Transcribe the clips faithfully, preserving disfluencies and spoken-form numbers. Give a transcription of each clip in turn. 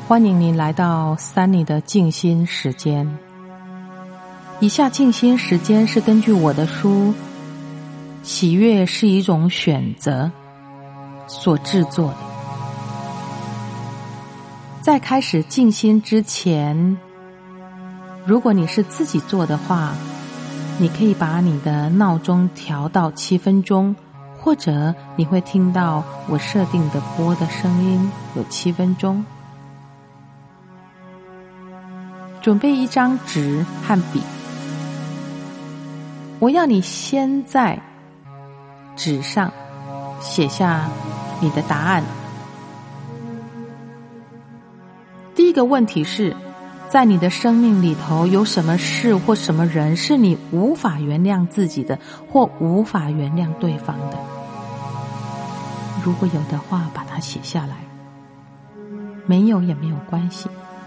欢迎您来到Sunny的静心时间。以下静心时间是根据我的书《喜悦是一种选择》所制作的。在开始静心之前，如果你是自己做的话，你可以把你的闹钟调到七分钟，或者你会听到我设定的播的声音有七分钟。准备一张纸和笔，我要你先在纸上写下你的答案。第一个问题是，在你的生命里头有什么事或什么人是你无法原谅自己的，或无法原谅对方的？如果有的话，把它写下来，没有也没有关系。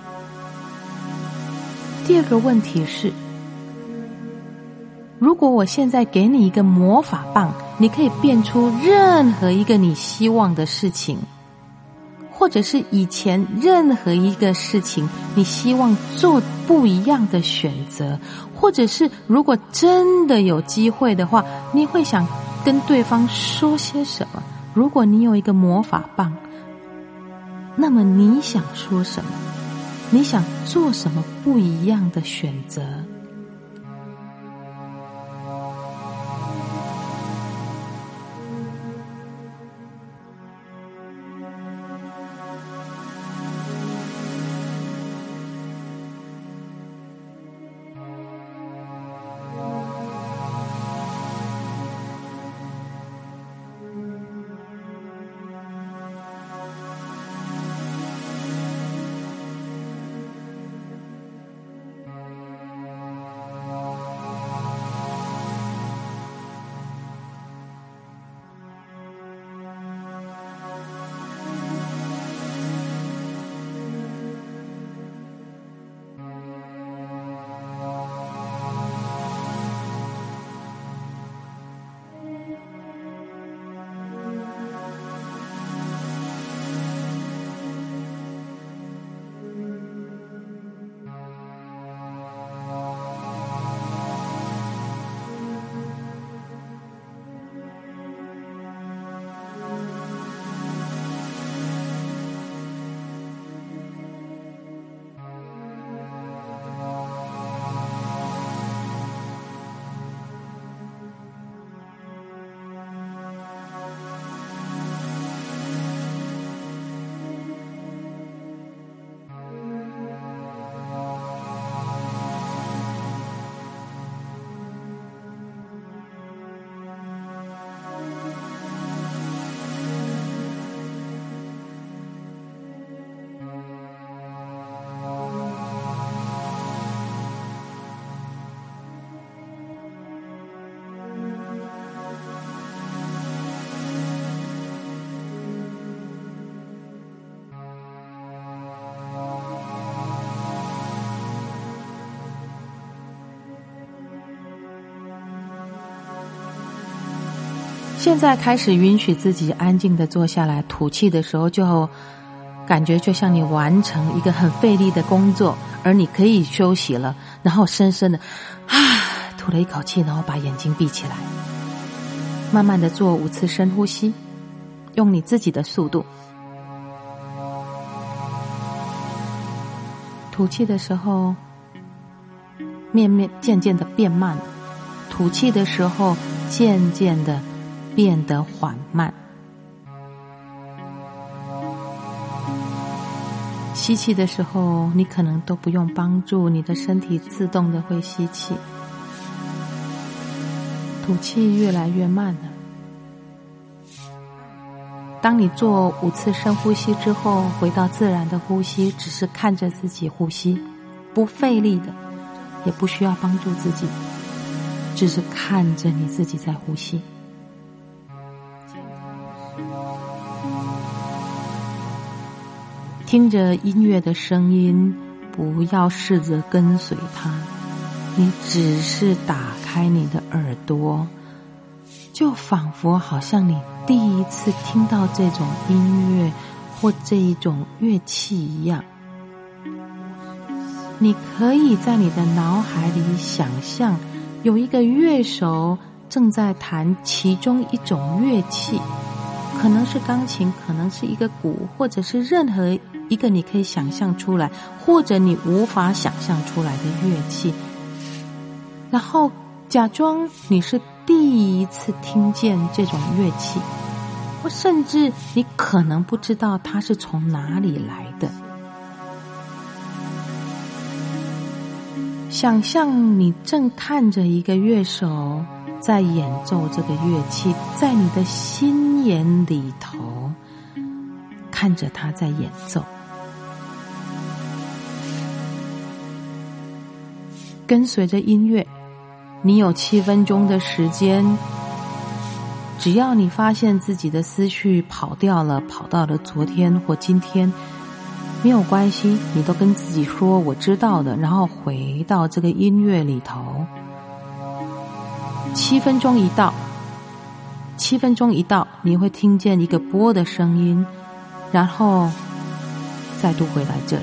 第二个问题是，如果我现在给你一个魔法棒，你可以变出任何一个你希望的事情，或者是以前任何一个事情你希望做不一样的选择，或者是如果真的有机会的话，你会想跟对方说些什么？如果你有一个魔法棒，那么你想说什么？你想做什么不一样的选择？现在开始允许自己安静地坐下来，吐气的时候就感觉就像你完成一个很费力的工作，而你可以休息了，然后深深的啊吐了一口气，然后把眼睛闭起来，慢慢的做五次深呼吸，用你自己的速度。吐气的时候面面渐渐的变慢，吐气的时候渐渐的变得缓慢。吸气的时候，你可能都不用帮助，你的身体自动的会吸气。吐气越来越慢了。当你做五次深呼吸之后，回到自然的呼吸，只是看着自己呼吸，不费力的，也不需要帮助自己，只是看着你自己在呼吸。听着音乐的声音，不要试着跟随它，你只是打开你的耳朵，就仿佛好像你第一次听到这种音乐或这一种乐器一样， 你可以在你的脑海里想象有一个乐手正在弹其中一种乐器，可能是钢琴，可能是一个鼓，或者是任何一个你可以想象出来或者你无法想象出来的乐器，然后假装你是第一次听见这种乐器，或甚至你可能不知道它是从哪里来的。想象你正看着一个乐手在演奏这个乐器，在你的心眼里头看着他在演奏，跟随着音乐，你有七分钟的时间，只要你发现自己的思绪跑掉了，跑到了昨天或今天，没有关系，你都跟自己说我知道的，然后回到这个音乐里头。七分钟一到，七分钟一到，你会听见一个波的声音，然后再度回来这里。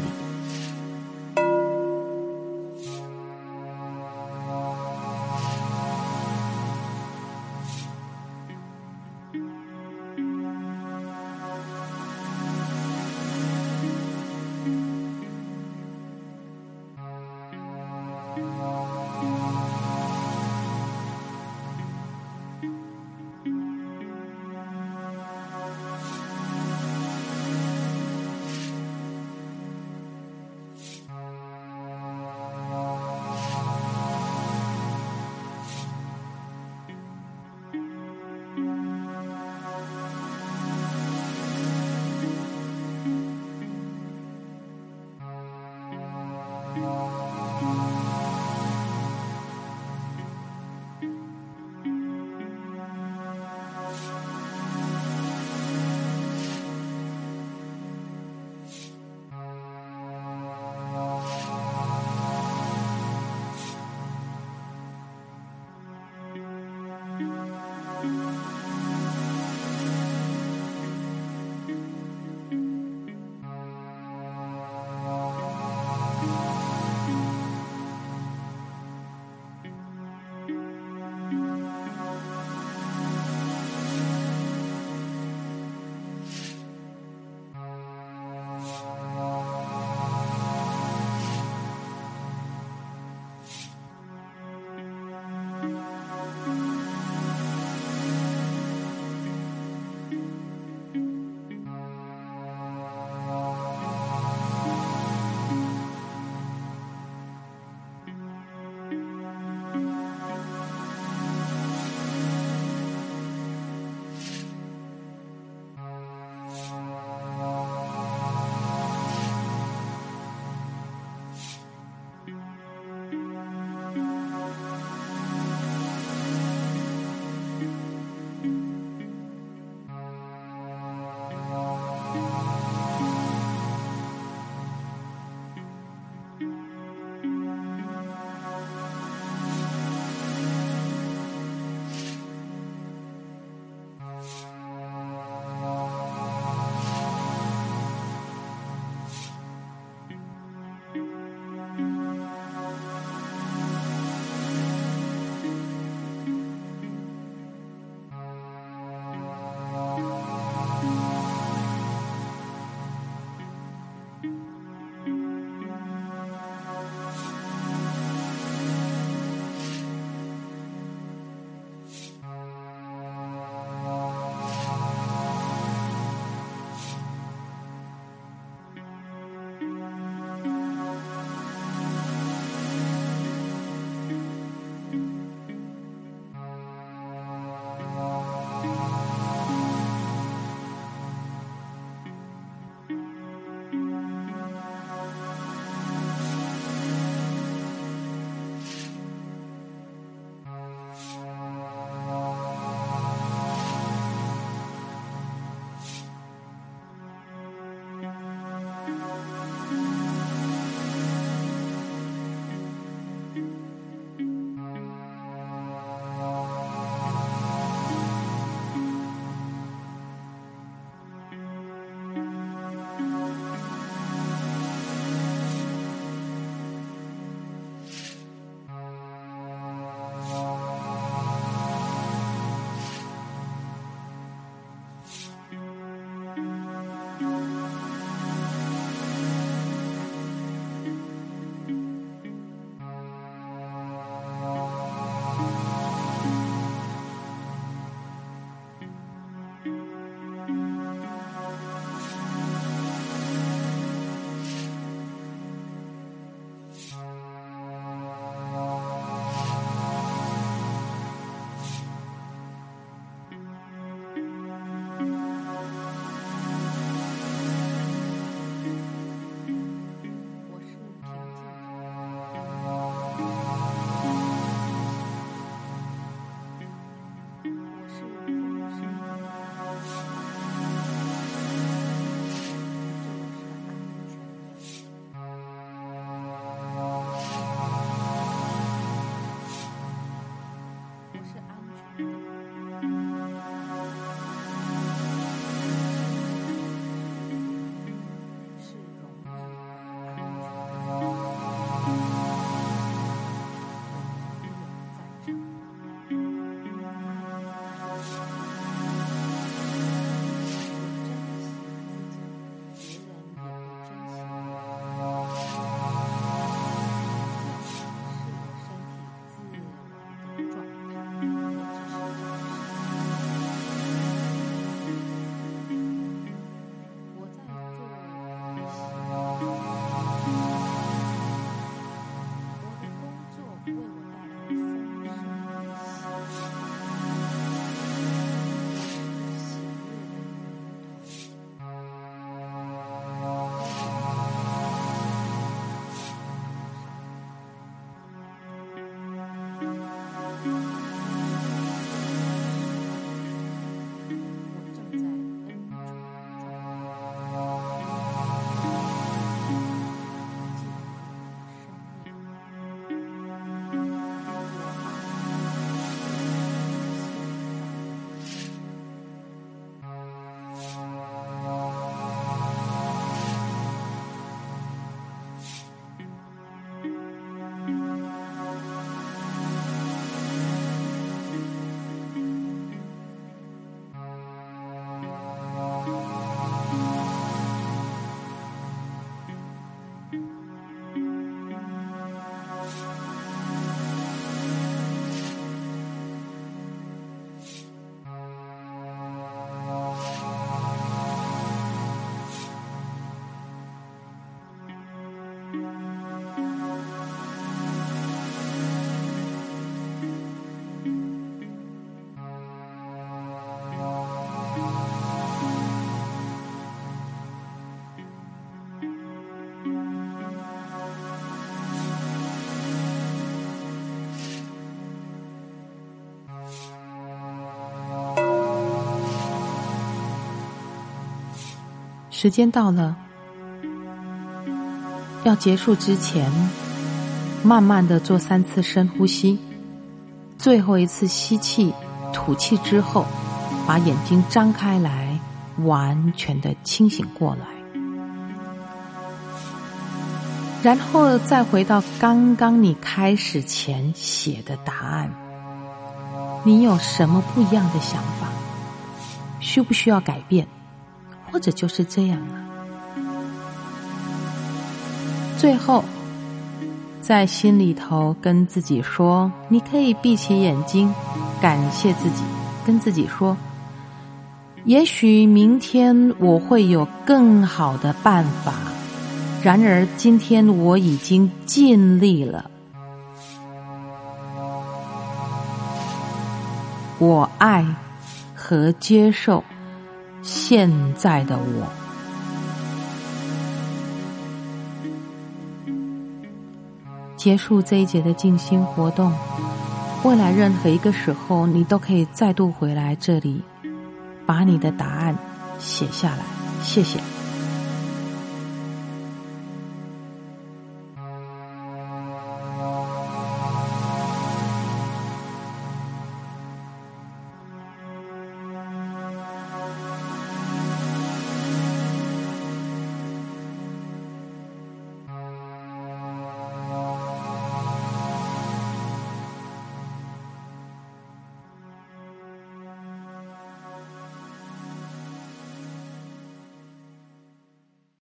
时间到了，要结束之前，慢慢的做三次深呼吸，最后一次吸气吐气之后，把眼睛张开来，完全的清醒过来，然后再回到刚刚你开始前写的答案。你有什么不一样的想法？需不需要改变？或者就是这样了。最后在心里头跟自己说，你可以闭起眼睛，感谢自己，跟自己说，也许明天我会有更好的办法，然而今天我已经尽力了。我爱和接受现在的我。结束这一节的静心活动，未来任何一个时候，你都可以再度回来这里，把你的答案写下来。谢谢。